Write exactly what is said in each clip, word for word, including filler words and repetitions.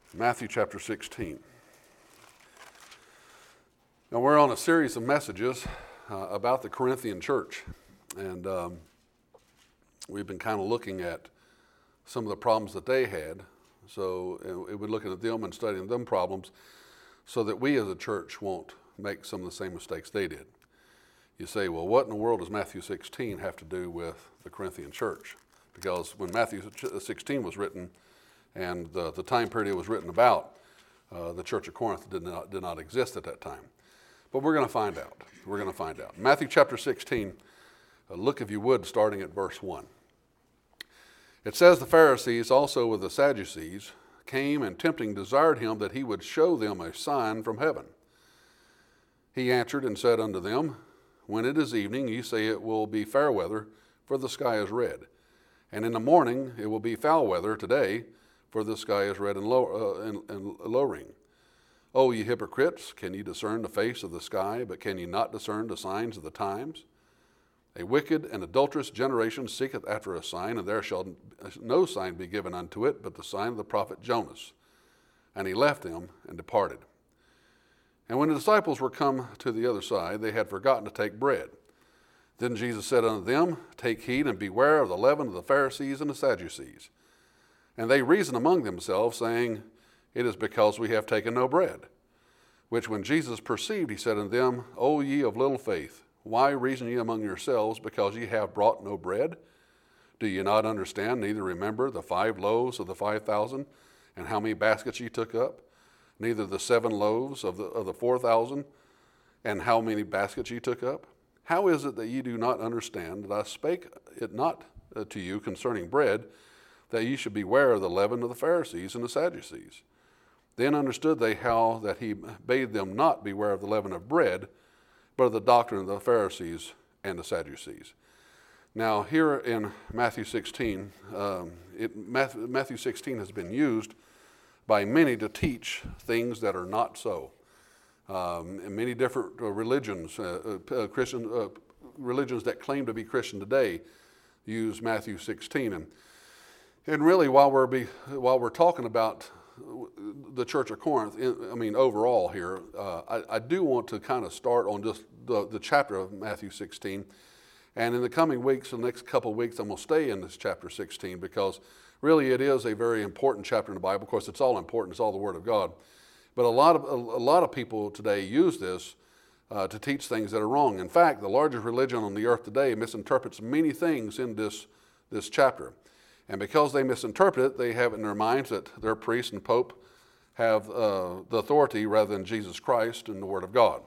Matthew chapter sixteen. Now we're on a series of messages uh, about the Corinthian church, and um, we've been kind of looking at some of the problems that they had. So uh, we're looking at them and studying them problems so that we as a church won't make some of the same mistakes they did. You say, well, what in the world does Matthew sixteen have to do with the Corinthian church? Because when Matthew sixteen was written, and the, the time period it was written about, uh, the Church of Corinth did not, did not exist at that time. But we're going to find out. We're going to find out. Matthew chapter sixteen, uh, look if you would, starting at verse one. It says, the Pharisees also with the Sadducees came and tempting desired him that he would show them a sign from heaven. He answered and said unto them, when it is evening, ye say it will be fair weather, for the sky is red. And in the morning it will be foul weather today, for the sky is red and, low, uh, and, and lowering. O ye hypocrites, can ye discern the face of the sky, but can ye not discern the signs of the times? A wicked and adulterous generation seeketh after a sign, and there shall no sign be given unto it, but the sign of the prophet Jonas. And he left them and departed. And when the disciples were come to the other side, they had forgotten to take bread. Then Jesus said unto them, take heed and beware of the leaven of the Pharisees and the Sadducees. And they reasoned among themselves, saying, it is because we have taken no bread. Which when Jesus perceived, he said unto them, O ye of little faith, why reason ye among yourselves, because ye have brought no bread? Do ye not understand, neither remember the five loaves of the five thousand, and how many baskets ye took up? Neither the seven loaves of the, of the four thousand, and how many baskets ye took up? How is it that ye do not understand that I spake it not to you concerning bread, that ye should beware of the leaven of the Pharisees and the Sadducees? Then understood they how that he bade them not beware of the leaven of bread, but of the doctrine of the Pharisees and the Sadducees. Now here in Matthew sixteen, um, it, Matthew, Matthew sixteen has been used by many to teach things that are not so. Um, and many different uh, religions, uh, uh, Christian uh, religions that claim to be Christian today, use Matthew sixteen. And And really, while we're be, while we're talking about the Church of Corinth, I mean overall here, uh, I, I do want to kind of start on just the, the chapter of Matthew sixteen. And in the coming weeks, the next couple of weeks, I'm going to stay in this chapter sixteen because really it is a very important chapter in the Bible. Of course, it's all important. It's all the Word of God. But a lot of a, a lot of people today use this uh, to teach things that are wrong. In fact, the largest religion on the earth today misinterprets many things in this this chapter. And because they misinterpret it, they have it in their minds that their priest and pope have uh, the authority rather than Jesus Christ and the Word of God.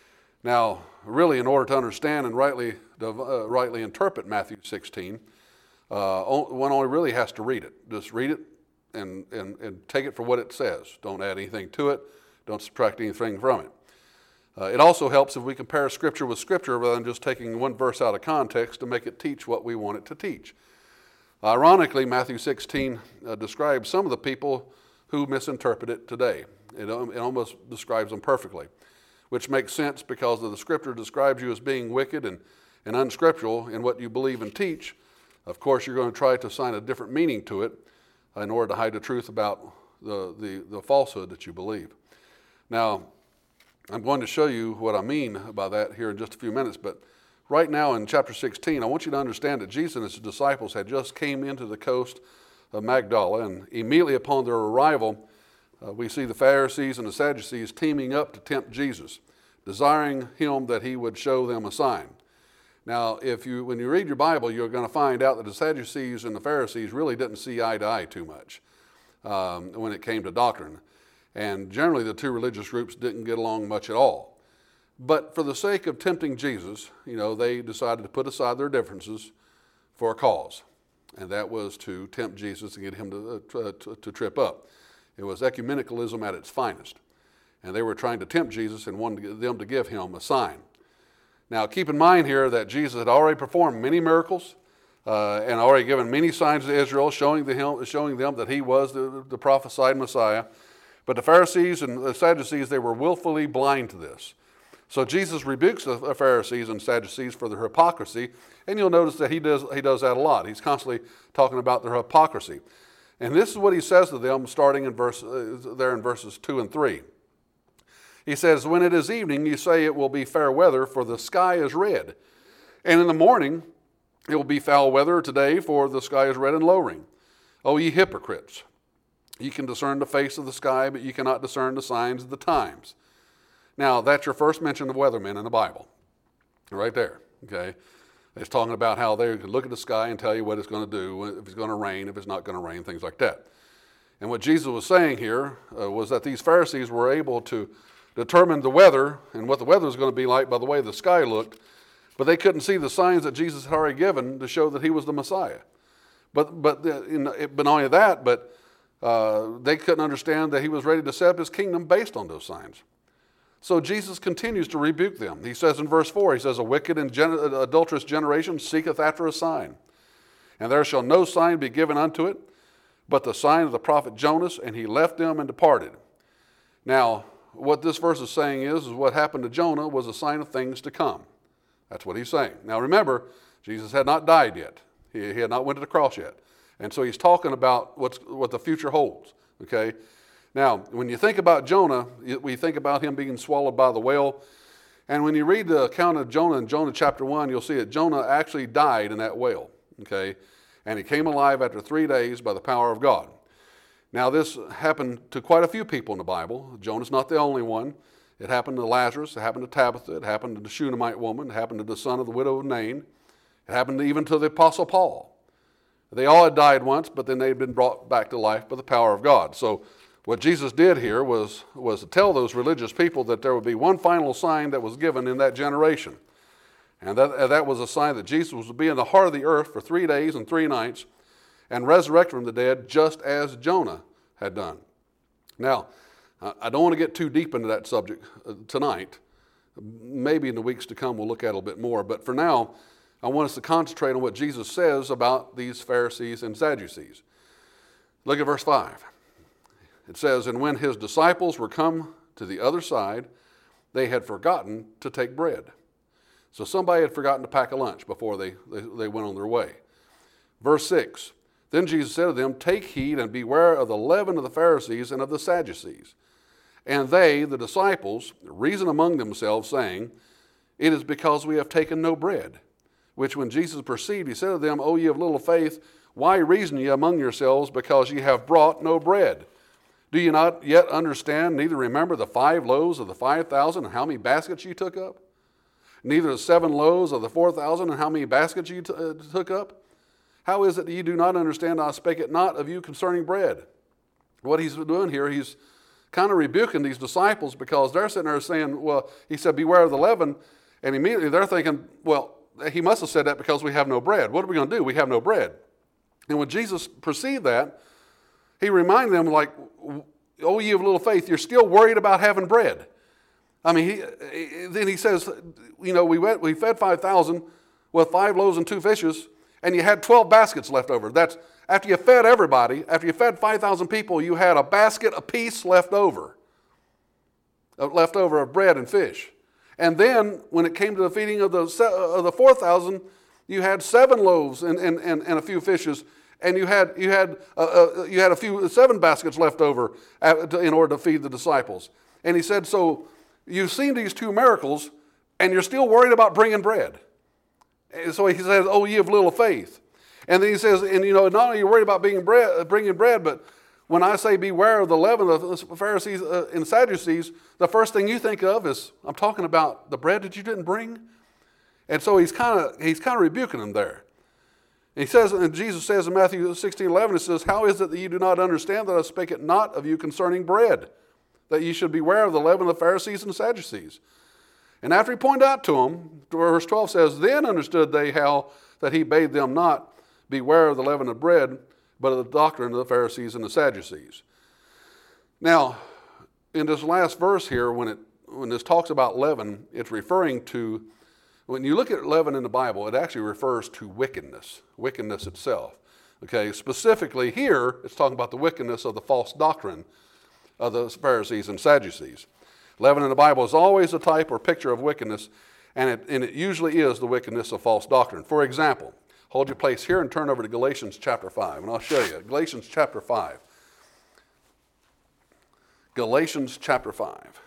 Now, really, in order to understand and rightly uh, rightly interpret Matthew sixteen, uh, one only really has to read it. Just read it and, and, and take it for what it says. Don't add anything to it. Don't subtract anything from it. Uh, it also helps if we compare Scripture with Scripture rather than just taking one verse out of context to make it teach what we want it to teach. Ironically, Matthew sixteen uh, describes some of the people who misinterpret it today. It, it almost describes them perfectly, which makes sense because the Scripture describes you as being wicked and, and unscriptural in what you believe and teach. Of course, you're going to try to assign a different meaning to it in order to hide the truth about the, the, the falsehood that you believe. Now, I'm going to show you what I mean by that here in just a few minutes, but right now in chapter sixteen, I want you to understand that Jesus and his disciples had just came into the coast of Magdala, and immediately upon their arrival, uh, we see the Pharisees and the Sadducees teaming up to tempt Jesus, desiring him that he would show them a sign. Now, if you, when you read your Bible, you're going to find out that the Sadducees and the Pharisees really didn't see eye to eye too much um, when it came to doctrine. And generally, the two religious groups didn't get along much at all. But for the sake of tempting Jesus, you know, they decided to put aside their differences for a cause. And that was to tempt Jesus and get him to, uh, to, to trip up. It was ecumenicalism at its finest. And they were trying to tempt Jesus and wanted them to give him a sign. Now, keep in mind here that Jesus had already performed many miracles uh, and already given many signs to Israel, showing, the, showing them that he was the, the prophesied Messiah. But the Pharisees and the Sadducees, they were willfully blind to this. So Jesus rebukes the Pharisees and Sadducees for their hypocrisy, and you'll notice that he does he does that a lot. He's constantly talking about their hypocrisy. And this is what he says to them starting in verse, uh, there in verses two and three. He says, when it is evening, you say it will be fair weather, for the sky is red. And in the morning, it will be foul weather today, for the sky is red and lowering. O ye hypocrites, ye can discern the face of the sky, but ye cannot discern the signs of the times. Now, that's your first mention of weathermen in the Bible. Right there, okay? It's talking about how they can look at the sky and tell you what it's going to do, if it's going to rain, if it's not going to rain, things like that. And what Jesus was saying here uh, was that these Pharisees were able to determine the weather and what the weather was going to be like by the way the sky looked, but they couldn't see the signs that Jesus had already given to show that he was the Messiah. But but the, in, but not only that, but uh, they couldn't understand that he was ready to set up his kingdom based on those signs. So Jesus continues to rebuke them. He says in verse four, he says, a wicked and gen- adulterous generation seeketh after a sign. And there shall no sign be given unto it, but the sign of the prophet Jonas, and he left them and departed. Now, what this verse is saying is, is what happened to Jonah was a sign of things to come. That's what he's saying. Now remember, Jesus had not died yet. He, he had not went to the cross yet. And so he's talking about what's, what the future holds, okay? Now, when you think about Jonah, we think about him being swallowed by the whale. And when you read the account of Jonah in Jonah chapter one, you'll see that Jonah actually died in that whale, okay? And he came alive after three days by the power of God. Now, this happened to quite a few people in the Bible. Jonah's not the only one. It happened to Lazarus. It happened to Tabitha. It happened to the Shunammite woman. It happened to the son of the widow of Nain. It happened even to the Apostle Paul. They all had died once, but then they had been brought back to life by the power of God. So what Jesus did here was, was to tell those religious people that there would be one final sign that was given in that generation. And that, that was a sign that Jesus was to be in the heart of the earth for three days and three nights and resurrect from the dead just as Jonah had done. Now, I don't want to get too deep into that subject tonight. Maybe in the weeks to come we'll look at it a little bit more. But for now, I want us to concentrate on what Jesus says about these Pharisees and Sadducees. Look at verse five. It says, and when his disciples were come to the other side, they had forgotten to take bread. So somebody had forgotten to pack a lunch before they, they, they went on their way. Verse six, then Jesus said to them, take heed and beware of the leaven of the Pharisees and of the Sadducees. And they, the disciples, reason among themselves, saying, it is because we have taken no bread. Which when Jesus perceived, he said to them, O ye of little faith, why reason ye among yourselves, because ye have brought no bread? Do you not yet understand, neither remember the five loaves of the five thousand, and how many baskets ye took up? Neither the seven loaves of the four thousand, and how many baskets ye t- uh, took up? How is it that ye do not understand, I spake it not of you concerning bread? What he's doing here, he's kind of rebuking these disciples, because they're sitting there saying, well, he said, beware of the leaven, and immediately they're thinking, well, he must have said that because we have no bread. What are we going to do? We have no bread. And when Jesus perceived that, he reminded them, like, oh, ye of little faith, you're still worried about having bread. I mean, he, then he says, you know, we went, we fed five thousand with five loaves and two fishes, and you had twelve baskets left over. That's after you fed everybody, after you fed five thousand people, you had a basket apiece left over, left over of bread and fish. And then when it came to the feeding of the, of the four thousand, you had seven loaves and, and, and, and a few fishes. And you had you had uh, uh, you had a few seven baskets left over in order to feed the disciples. And he said, so you've seen these two miracles, and you're still worried about bringing bread. And so he says, "Oh, ye of little faith." And then he says, and you know, not only are you worried about being bread, bringing bread, but when I say beware of the leaven of the Pharisees uh, and Sadducees, the first thing you think of is I'm talking about the bread that you didn't bring. And so he's kind of he's kind of rebuking them there. He says, and Jesus says in Matthew sixteen eleven, it says, how is it that you do not understand that I spake it not of you concerning bread, that ye should beware of the leaven of the Pharisees and Sadducees? And after he pointed out to them, verse twelve says, then understood they how that he bade them not beware of the leaven of bread, but of the doctrine of the Pharisees and the Sadducees. Now, in this last verse here, when it when this talks about leaven, it's referring to, when you look at leaven in the Bible, it actually refers to wickedness, wickedness itself. Okay, specifically here, it's talking about the wickedness of the false doctrine of the Pharisees and Sadducees. Leaven in the Bible is always a type or picture of wickedness, and it, and it usually is the wickedness of false doctrine. For example, hold your place here and turn over to Galatians chapter five, and I'll show you. Galatians chapter five. Galatians chapter five.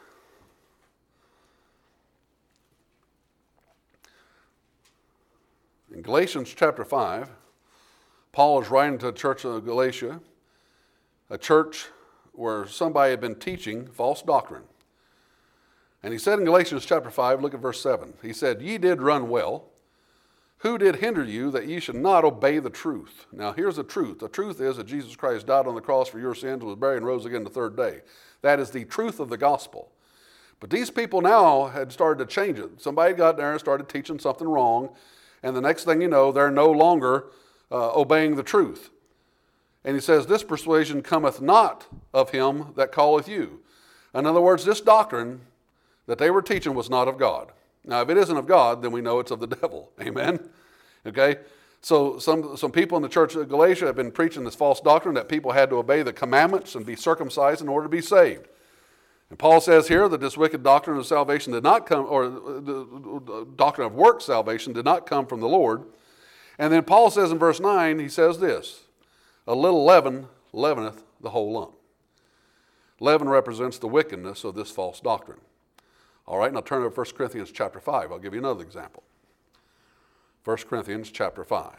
In Galatians chapter five, Paul is writing to the church of Galatia, a church where somebody had been teaching false doctrine. And he said in Galatians chapter five, look at verse seven. He said, "Ye did run well. Who did hinder you that ye should not obey the truth?" Now here's the truth. The truth is that Jesus Christ died on the cross for your sins, was buried, and rose again the third day. That is the truth of the gospel. But these people now had started to change it. Somebody got there and started teaching something wrong, and the next thing you know, they're no longer uh, obeying the truth. And he says, "This persuasion cometh not of him that calleth you." In other words, this doctrine that they were teaching was not of God. Now, if it isn't of God, then we know it's of the devil. Amen? Okay? So some, some people in the church of Galatia have been preaching this false doctrine that people had to obey the commandments and be circumcised in order to be saved. And Paul says here that this wicked doctrine of salvation did not come, or the doctrine of works salvation did not come from the Lord. And then Paul says in verse nine, he says this, "A little leaven leaveneth the whole lump." Leaven represents the wickedness of this false doctrine. All right, now turn to First Corinthians chapter five. I'll give you another example. First Corinthians chapter five.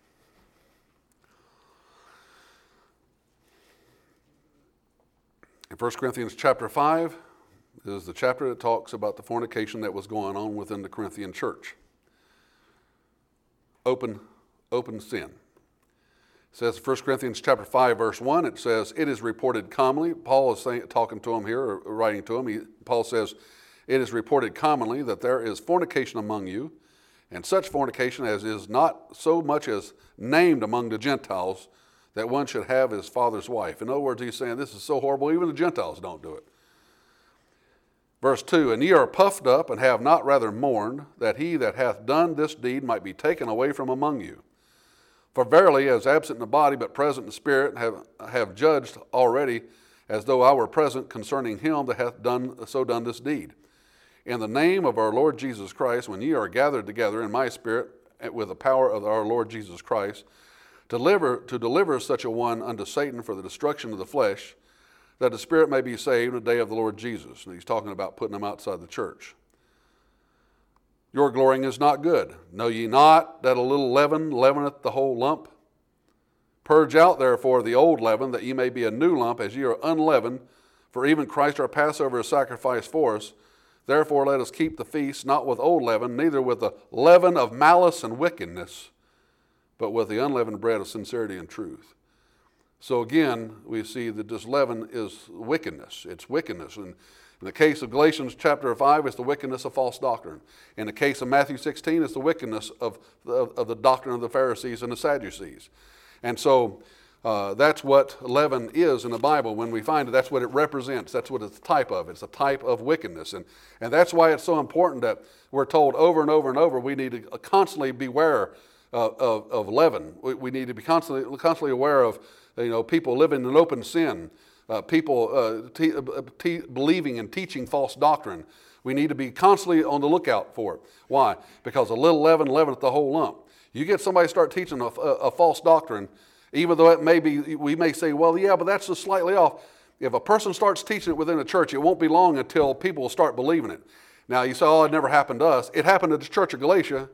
In First Corinthians chapter five is the chapter that talks about the fornication that was going on within the Corinthian church. Open, open sin. It says in First Corinthians chapter five, verse one, it says, "It is reported commonly." Paul is saying, talking to him here, or writing to him. He, Paul says, "It is reported commonly that there is fornication among you, and such fornication as is not so much as named among the Gentiles, that one should have his father's wife." In other words, he's saying this is so horrible, even the Gentiles don't do it. Verse two, "And ye are puffed up, and have not rather mourned, that he that hath done this deed might be taken away from among you. For verily, as absent in the body, but present in spirit, have, have judged already, as though I were present, concerning him that hath done so done this deed. In the name of our Lord Jesus Christ, when ye are gathered together in my spirit, with the power of our Lord Jesus Christ, to deliver, to deliver such a one unto Satan for the destruction of the flesh, that the spirit may be saved in the day of the Lord Jesus." And he's talking about putting them outside the church. "Your glorying is not good. Know ye not that a little leaven leaveneth the whole lump? Purge out therefore the old leaven, that ye may be a new lump, as ye are unleavened. For even Christ our Passover is sacrificed for us. Therefore let us keep the feast, not with old leaven, neither with the leaven of malice and wickedness, but with the unleavened bread of sincerity and truth." So again, we see that this leaven is wickedness. It's wickedness. And in the case of Galatians chapter five, it's the wickedness of false doctrine. In the case of Matthew sixteen, it's the wickedness of, of, of the doctrine of the Pharisees and the Sadducees. And so uh, that's what leaven is in the Bible. When we find it, that's what it represents. That's what it's a type of. It's a type of wickedness. And, and that's why it's so important that we're told over and over and over we need to constantly beware of, of, of leaven. We, we need to be constantly, constantly aware of you know, people living in open sin, uh, people uh, te- te- believing and teaching false doctrine. We need to be constantly on the lookout for it. Why? Because a little leaven leaveneth the whole lump. You get somebody start teaching a, a, a false doctrine, even though it may be, we may say, well, yeah, but that's just slightly off. If a person starts teaching it within a church, it won't be long until people will start believing it. Now, you say, oh, it never happened to us. It happened to the church of Galatia.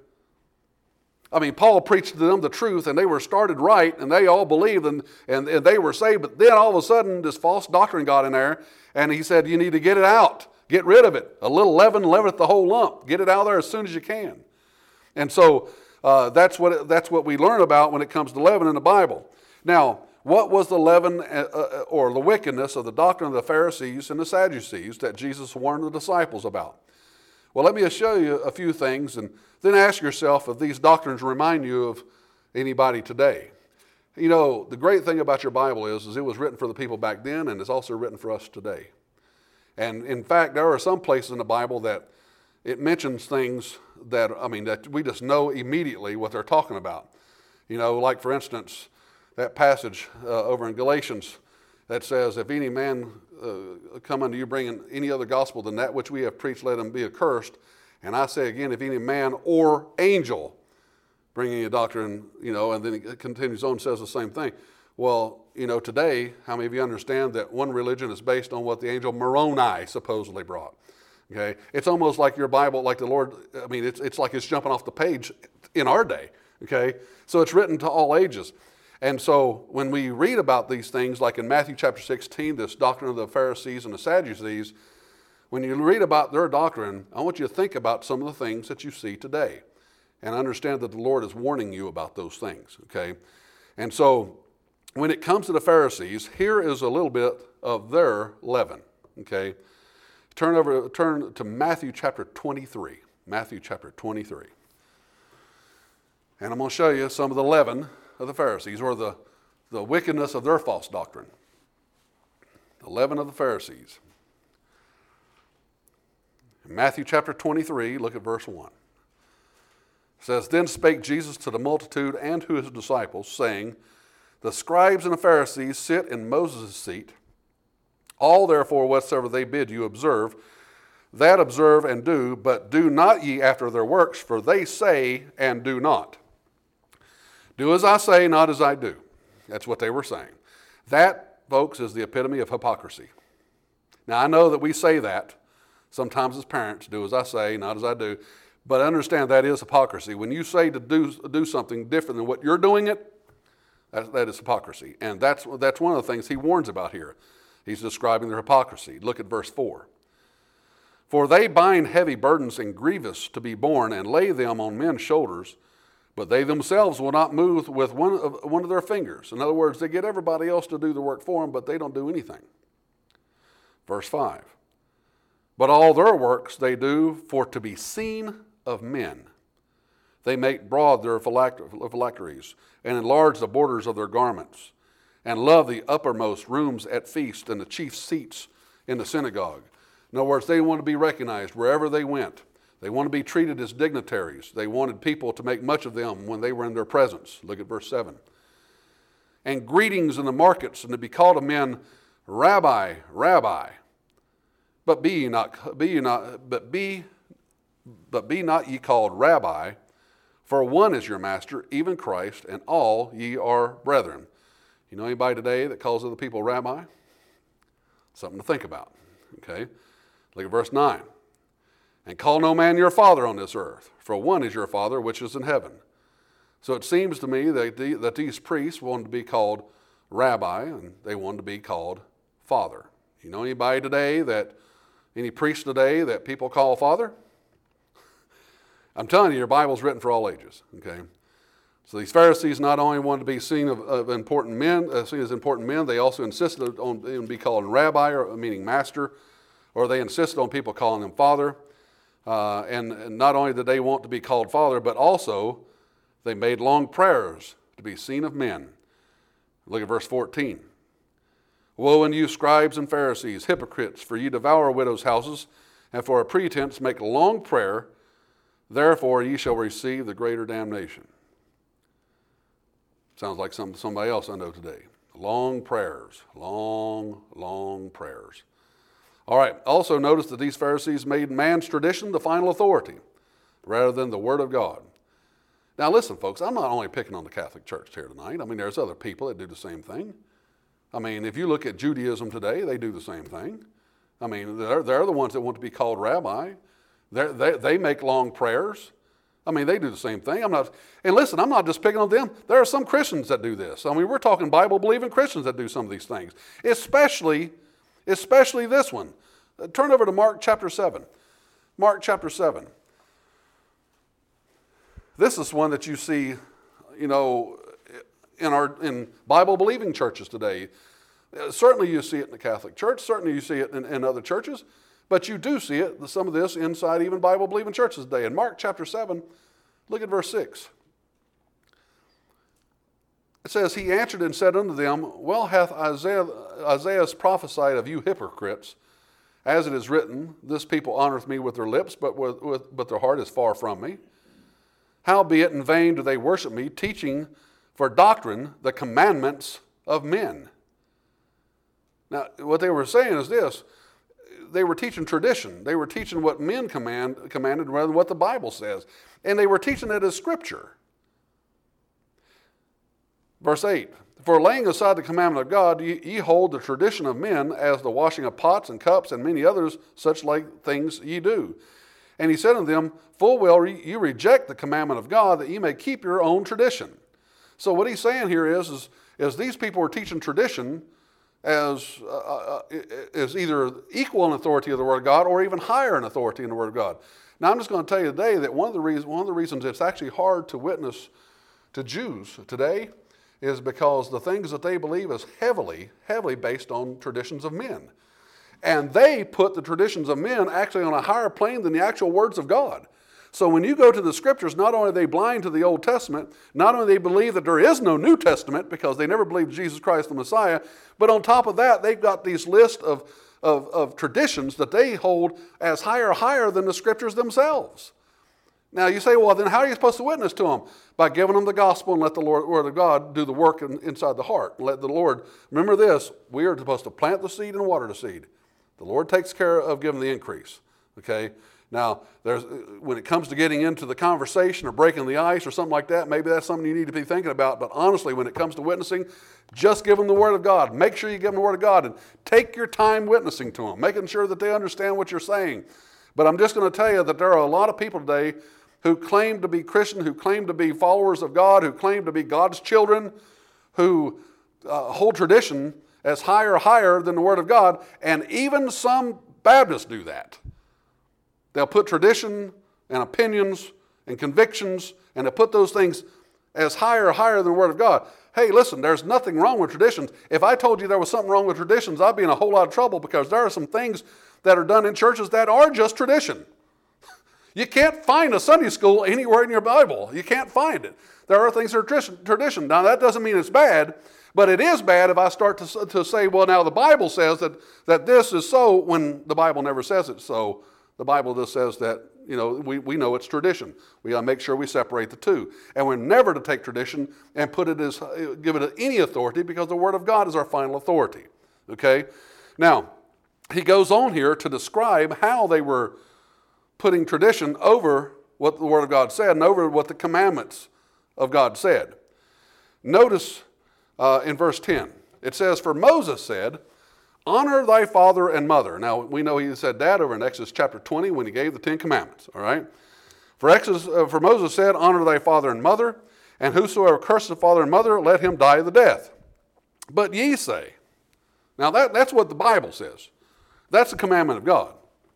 I mean, Paul preached to them the truth, and they were started right, and they all believed, and, and, and they were saved. But then all of a sudden, this false doctrine got in there, and he said, you need to get it out. Get rid of it. A little leaven leaveneth the whole lump. Get it out of there as soon as you can. And so uh, that's what it, that's what we learn about when it comes to leaven in the Bible. Now, what was the leaven uh, or the wickedness of the doctrine of the Pharisees and the Sadducees that Jesus warned the disciples about? Well, let me show you a few things, and then ask yourself if these doctrines remind you of anybody today. You know, the great thing about your Bible is, is it was written for the people back then, and it's also written for us today. And in fact, there are some places in the Bible that it mentions things that, I mean, that we just know immediately what they're talking about. You know, like for instance, that passage uh, over in Galatians that says, if any man uh, come unto you bringing any other gospel than that which we have preached, let him be accursed. And I say again, if any man or angel bringing a doctrine, you know, and then it continues on and says the same thing. Well, you know, today, how many of you understand that one religion is based on what the angel Moroni supposedly brought? Okay, it's almost like your Bible, like the Lord, I mean, it's, it's like it's jumping off the page in our day, okay? So it's written to all ages. And so when we read about these things, like in Matthew chapter sixteen, this doctrine of the Pharisees and the Sadducees, when you read about their doctrine, I want you to think about some of the things that you see today and understand that the Lord is warning you about those things, okay? And so when it comes to the Pharisees, here is a little bit of their leaven, okay? Turn over, turn to Matthew chapter twenty-three. Matthew chapter twenty-three. And I'm going to show you some of the leaven of the Pharisees, or the, the wickedness of their false doctrine. The leaven of the Pharisees. In Matthew chapter twenty-three, look at verse one. It says, Then spake Jesus to the multitude and to his disciples, saying, The scribes and the Pharisees sit in Moses' seat. All therefore whatsoever they bid you observe, that observe and do, but do not ye after their works, for they say and do not. Do as I say, not as I do. That's what they were saying. That, folks, is the epitome of hypocrisy. Now, I know that we say that sometimes as parents, do as I say, not as I do, but understand that is hypocrisy. When you say to do, do something different than what you're doing it, that, that is hypocrisy. And that's, that's one of the things he warns about here. He's describing their hypocrisy. Look at verse four. For they bind heavy burdens and grievous to be borne, and lay them on men's shoulders, but they themselves will not move with one of, one of their fingers. In other words, they get everybody else to do the work for them, but they don't do anything. Verse five. But all their works they do for to be seen of men. They make broad their phylacteries, and enlarge the borders of their garments, and love the uppermost rooms at feast and the chief seats in the synagogue. In other words, they want to be recognized wherever they went. They want to be treated as dignitaries. They wanted people to make much of them when they were in their presence. Look at verse seven. And greetings in the markets, and to be called of men, Rabbi, Rabbi. But be ye not, be ye not, but be, but be not ye called Rabbi, for one is your master, even Christ, and all ye are brethren. You know anybody today that calls other people Rabbi? Something to think about. Okay, look at verse nine. And call no man your father on this earth, for one is your Father which is in heaven. So it seems to me that, the, that these priests wanted to be called Rabbi, and they wanted to be called Father. You know anybody today that, any priest today that people call Father? I'm telling you, your Bible's written for all ages, okay? So these Pharisees not only wanted to be seen of, of important men, uh, seen as important men, they also insisted on being be called Rabbi, or meaning master, or they insisted on people calling him Father. Uh, and, and not only did they want to be called Father, but also they made long prayers to be seen of men. Look at verse fourteen. Woe unto you, scribes and Pharisees, hypocrites, for you devour widows' houses, and for a pretense make long prayer. Therefore ye shall receive the greater damnation. Sounds like some, somebody else I know today. Long prayers, long, long prayers. All right, also notice that these Pharisees made man's tradition the final authority rather than the Word of God. Now listen, folks, I'm not only picking on the Catholic Church here tonight. I mean, there's other people that do the same thing. I mean, if you look at Judaism today, they do the same thing. I mean, they're, they're the ones that want to be called rabbi. They're, they they make long prayers. I mean, they do the same thing. I'm not, and listen, I'm not just picking on them. There are some Christians that do this. I mean, we're talking Bible-believing Christians that do some of these things, especially, especially this one. Turn over to Mark chapter seven. Mark chapter seven. This is one that you see, you know, in our in Bible-believing churches today. Certainly you see it in the Catholic Church. Certainly you see it in, in other churches. But you do see it, some of this, inside even Bible-believing churches today. In Mark chapter seven, look at verse six. It says, He answered and said unto them, Well hath Isaiah, Isaiah prophesied of you hypocrites, as it is written, This people honoreth me with their lips, but, with, with, but their heart is far from me. Howbeit in vain do they worship me, teaching for doctrine the commandments of men. Now, what they were saying is this. They were teaching tradition. They were teaching what men command, commanded rather than what the Bible says. And they were teaching it as Scripture. Verse eight, for laying aside the commandment of God, ye, ye hold the tradition of men, as the washing of pots and cups and many others such like things ye do. And he said unto them, full well ye reject the commandment of God, that ye may keep your own tradition. So what he's saying here is, is, is these people are teaching tradition as, uh, uh, as either equal in authority of the Word of God or even higher in authority in the Word of God. Now I'm just going to tell you today that one of the reasons, one of the reasons it's actually hard to witness to Jews today is because the things that they believe is heavily, heavily based on traditions of men. And they put the traditions of men actually on a higher plane than the actual words of God. So when you go to the scriptures, not only are they blind to the Old Testament, not only do they believe that there is no New Testament because they never believed Jesus Christ the Messiah, but on top of that, they've got these lists of, of, of traditions that they hold as higher, higher than the scriptures themselves. Now you say, well, then how are you supposed to witness to them? By giving them the gospel and let the Lord, Word of God do the work in, inside the heart. And let the Lord, remember this, we are supposed to plant the seed and water the seed. The Lord takes care of giving the increase, okay? Now, there's, when it comes to getting into the conversation or breaking the ice or something like that, maybe that's something you need to be thinking about. But honestly, when it comes to witnessing, just give them the Word of God. Make sure you give them the Word of God and take your time witnessing to them, making sure that they understand what you're saying. But I'm just going to tell you that there are a lot of people today who claim to be Christian, who claim to be followers of God, who claim to be God's children, who uh, hold tradition as higher, higher than the Word of God, and even some Baptists do that. They'll put tradition and opinions and convictions, and they'll put those things as higher, higher than the Word of God. Hey, listen, there's nothing wrong with traditions. If I told you there was something wrong with traditions, I'd be in a whole lot of trouble, because there are some things that are done in churches that are just tradition. You can't find a Sunday school anywhere in your Bible. You can't find it. There are things that are tradition. Now, that doesn't mean it's bad, but it is bad if I start to, to say, well, now the Bible says that, that this is so, when the Bible never says it so. The Bible just says that, you know, we, we know it's tradition. We got to make sure we separate the two. And we're never to take tradition and put it as, give it any authority, because the Word of God is our final authority. Okay? Now, he goes on here to describe how they were putting tradition over what the Word of God said and over what the commandments of God said. Notice uh, in verse ten, it says, for Moses said, honor thy father and mother. Now, we know he said that over in Exodus chapter twenty when he gave the Ten Commandments, all right? For, Exodus, uh, for Moses said, honor thy father and mother, and whosoever curses father and mother, let him die the death. But ye say, now that, that's what the Bible says. That's the commandment of God.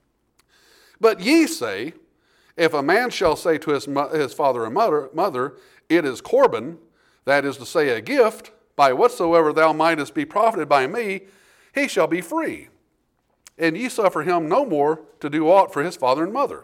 But ye say, if a man shall say to his, his father and mother, mother, it is Corban, that is to say a gift, by whatsoever thou mightest be profited by me, he shall be free. And ye suffer him no more to do aught for his father and mother,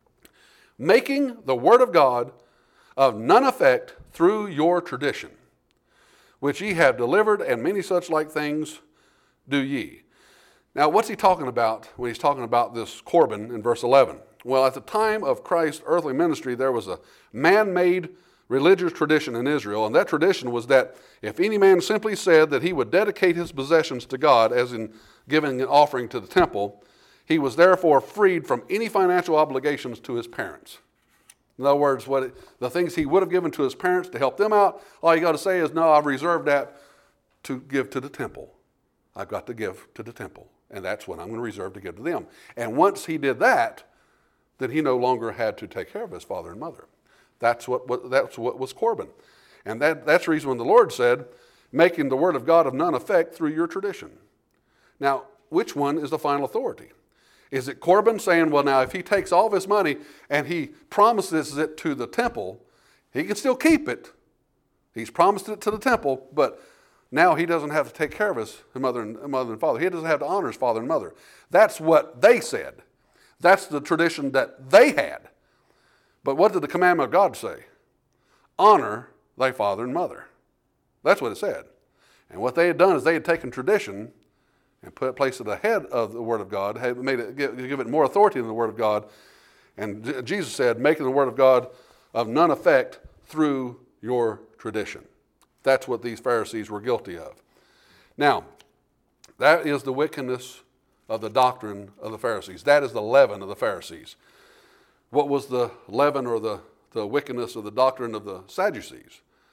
making the word of God of none effect through your tradition, which ye have delivered, and many such like things do ye. Now, what's he talking about when he's talking about this Corban in verse eleven? Well, at the time of Christ's earthly ministry, there was a man-made religious tradition in Israel, and that tradition was that if any man simply said that he would dedicate his possessions to God, as in giving an offering to the temple, he was therefore freed from any financial obligations to his parents. In other words, what it, the things he would have given to his parents to help them out, all you got to say is, no, I've reserved that to give to the temple. I've got to give to the temple, and that's what I'm going to reserve to give to them. And once he did that, then he no longer had to take care of his father and mother. That's what, what, that's what was Corban. And that, that's the reason when the Lord said, making the word of God of none effect through your tradition. Now, which one is the final authority? Is it Corban saying, well, now if he takes all of his money and he promises it to the temple, he can still keep it. He's promised it to the temple, but now he doesn't have to take care of his mother and, mother and father. He doesn't have to honor his father and mother. That's what they said. That's the tradition that they had. But what did the commandment of God say? Honor thy father and mother. That's what it said. And what they had done is they had taken tradition and put it, placed it ahead of the Word of God, had made it, give, give it more authority than the Word of God. And Jesus said, making the Word of God of none effect through your tradition. That's what these Pharisees were guilty of. Now, that is the wickedness of the doctrine of the Pharisees. That is the leaven of the Pharisees. What was the leaven or the, the wickedness of the doctrine of the Sadducees?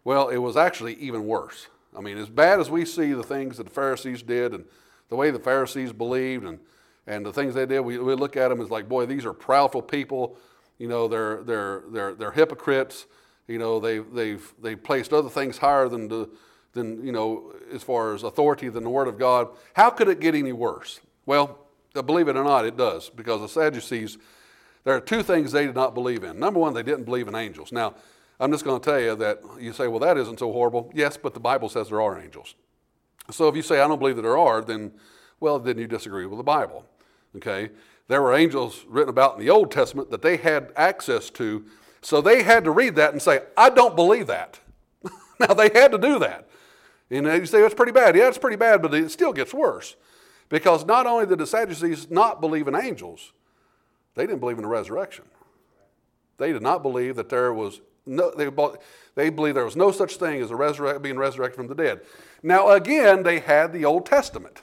Well, it was actually even worse. I mean, as bad as we see the things that the Pharisees did and the way the Pharisees believed and, and the things they did, we, we look at them as like, boy, these are proudful people. You know, they're they're they're they're hypocrites. You know, they've they've they placed other things higher than the than you know as far as authority than the Word of God. How could it get any worse? Well, believe it or not, it does, because the Sadducees, there are two things they did not believe in. Number one, they didn't believe in angels. Now, I'm just going to tell you that you say, well, that isn't so horrible. Yes, but the Bible says there are angels. So if you say, I don't believe that there are, then, well, then you disagree with the Bible. Okay? There were angels written about in the Old Testament that they had access to, so they had to read that and say, I don't believe that. Now, they had to do that. And you say, it's pretty bad. Yeah, it's pretty bad, but it still gets worse. Because not only did the Sadducees not believe in angels, they didn't believe in the resurrection. They did not believe that there was no, they, they believed there was no such thing as a resurrect, being resurrected from the dead. Now again, they had the Old Testament.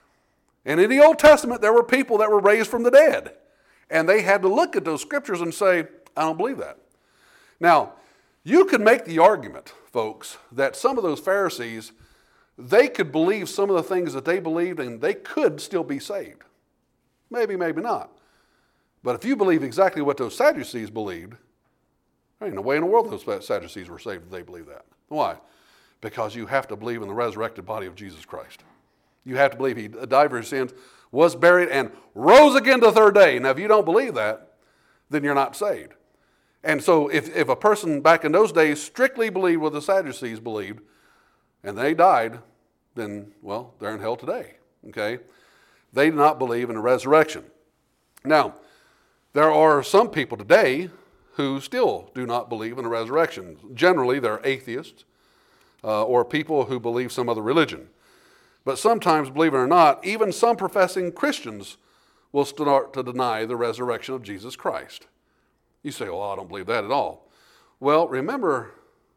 And in the Old Testament, there were people that were raised from the dead. And they had to look at those scriptures and say, I don't believe that. Now, you could make the argument, folks, that some of those Pharisees, they could believe some of the things that they believed and they could still be saved. Maybe, maybe not. But if you believe exactly what those Sadducees believed, there ain't no way in the world those Sadducees were saved if they believe that. Why? Because you have to believe in the resurrected body of Jesus Christ. You have to believe he died for his sins, was buried, and rose again the third day. Now, if you don't believe that, then you're not saved. And so if, if a person back in those days strictly believed what the Sadducees believed, and they died, then, well, they're in hell today, okay? They do not believe in a resurrection. Now, there are some people today who still do not believe in a resurrection. Generally, they're atheists uh, or people who believe some other religion. But sometimes, believe it or not, even some professing Christians will start to deny the resurrection of Jesus Christ. You say, well, I don't believe that at all. Well, remember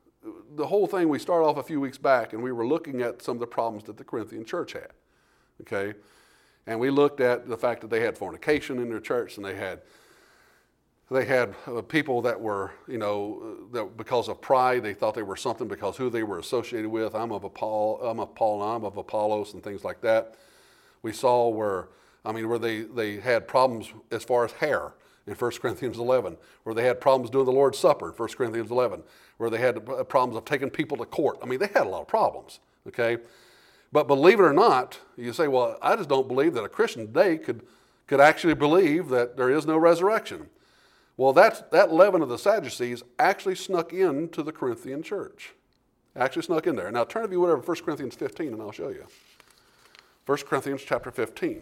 the whole thing, we started off a few weeks back and we were looking at some of the problems that the Corinthian church had, okay? And we looked at the fact that they had fornication in their church, and they had they had uh, people that were, you know, that because of pride, they thought they were something because who they were associated with. I'm of Paul, I'm of Paul, and I'm of Apollos, and things like that. We saw where, I mean, where they, they had problems as far as hair in First Corinthians eleven, where they had problems doing the Lord's Supper in First Corinthians eleven, where they had problems of taking people to court. I mean, they had a lot of problems, okay? But believe it or not, you say, well, I just don't believe that a Christian today could, could actually believe that there is no resurrection. Well, that's, that leaven of the Sadducees actually snuck into the Corinthian church. Actually snuck in there. Now turn, if you would, over to First Corinthians fifteen, and I'll show you. First Corinthians chapter fifteen.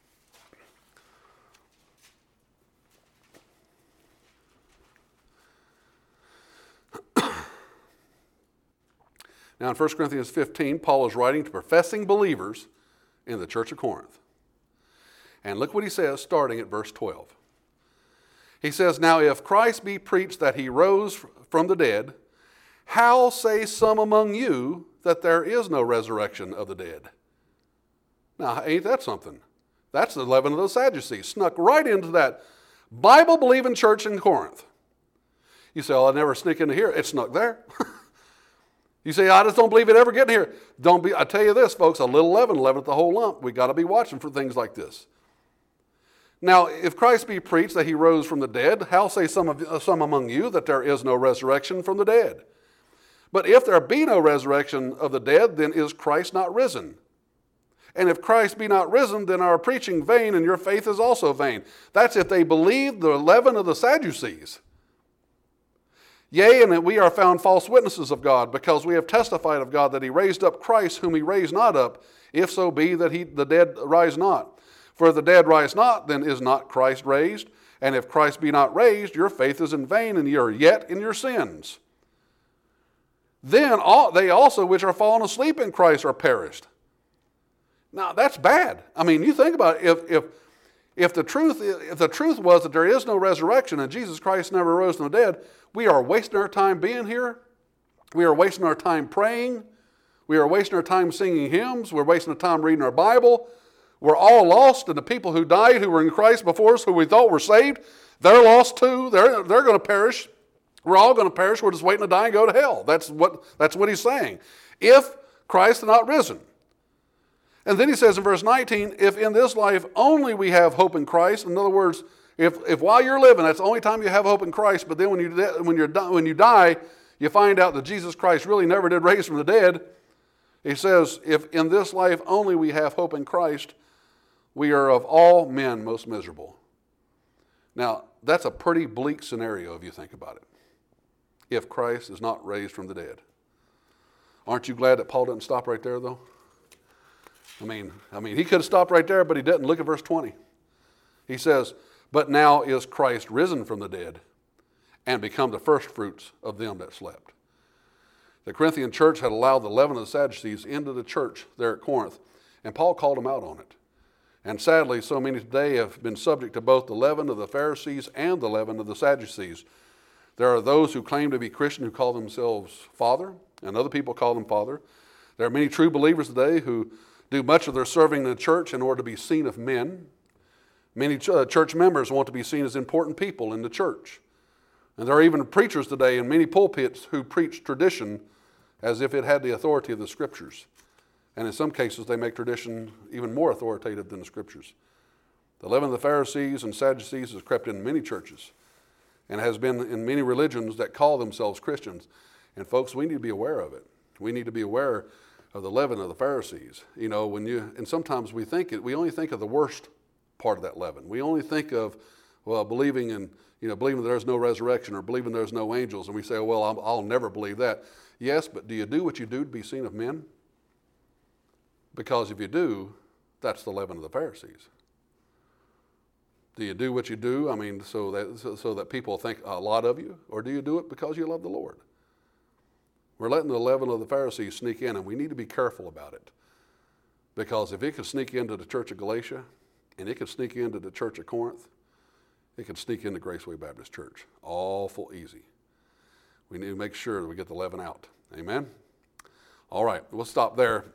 Now in First Corinthians fifteen, Paul is writing to professing believers in the church of Corinth. And look what he says starting at verse twelve. He says, now if Christ be preached that he rose from the dead, how say some among you that there is no resurrection of the dead? Now, ain't that something? That's the leaven of the Sadducees, snuck right into that Bible-believing church in Corinth. You say, oh, I never sneak into here. It snuck there. You say, I just don't believe it ever getting here. Don't be. I tell you this, folks, a little leaven leaveneth the whole lump. We got to be watching for things like this. Now, if Christ be preached that he rose from the dead, how say some of some among you that there is no resurrection from the dead? But if there be no resurrection of the dead, then is Christ not risen? And if Christ be not risen, then our preaching vain, and your faith is also vain. That's if they believe the leaven of the Sadducees. Yea, and that we are found false witnesses of God, because we have testified of God that he raised up Christ, whom he raised not up, if so be that he, the dead rise not. For if the dead rise not, then is not Christ raised? And if Christ be not raised, your faith is in vain, and ye are yet in your sins. Then all, they also which are fallen asleep in Christ are perished. Now that's bad. I mean, you think about it. If, if, if, the truth, if the truth was that there is no resurrection and Jesus Christ never rose from the dead, we are wasting our time being here. We are wasting our time praying. We are wasting our time singing hymns. We're wasting our time reading our Bible. We're all lost, and the people who died, who were in Christ before us, who we thought were saved, they're lost too. They're, they're going to perish. We're all going to perish. We're just waiting to die and go to hell. That's what, that's what he's saying. If Christ had not risen. And then he says in verse nineteen, if in this life only we have hope in Christ. In other words, if, if while you're living, that's the only time you have hope in Christ, but then when you, when you're, when you die, you find out that Jesus Christ really never did raise from the dead. He says, if in this life only we have hope in Christ, we are of all men most miserable. Now, that's a pretty bleak scenario if you think about it. If Christ is not raised from the dead. Aren't you glad that Paul didn't stop right there, though? I mean, I mean, he could have stopped right there, but he didn't. Look at verse twenty. He says, but now is Christ risen from the dead and become the firstfruits of them that slept. The Corinthian church had allowed the leaven of the Sadducees into the church there at Corinth, and Paul called them out on it. And sadly, so many today have been subject to both the leaven of the Pharisees and the leaven of the Sadducees. There are those who claim to be Christian who call themselves Father, and other people call them Father. There are many true believers today who do much of their serving in the church in order to be seen of men. Many ch- uh, church members want to be seen as important people in the church. And there are even preachers today in many pulpits who preach tradition as if it had the authority of the Scriptures. And in some cases, they make tradition even more authoritative than the Scriptures. The leaven of the Pharisees and Sadducees has crept in many churches and has been in many religions that call themselves Christians. And folks, we need to be aware of it. We need to be aware of the leaven of the Pharisees. You know, when you, and sometimes we think it, we only think of the worst part of that leaven. We only think of, well, believing in, you know, believing there's no resurrection or believing there's no angels. And we say, well, I'll, I'll never believe that. Yes, but do you do what you do to be seen of men? Because if you do, that's the leaven of the Pharisees. Do you do what you do, I mean, so that, so, so that people think a lot of you? Or do you do it because you love the Lord? We're letting the leaven of the Pharisees sneak in, and we need to be careful about it. Because if it could sneak into the church of Galatia, and it could sneak into the church of Corinth, it could sneak into Graceway Baptist Church. Awful easy. We need to make sure that we get the leaven out. Amen? All right, we'll stop there.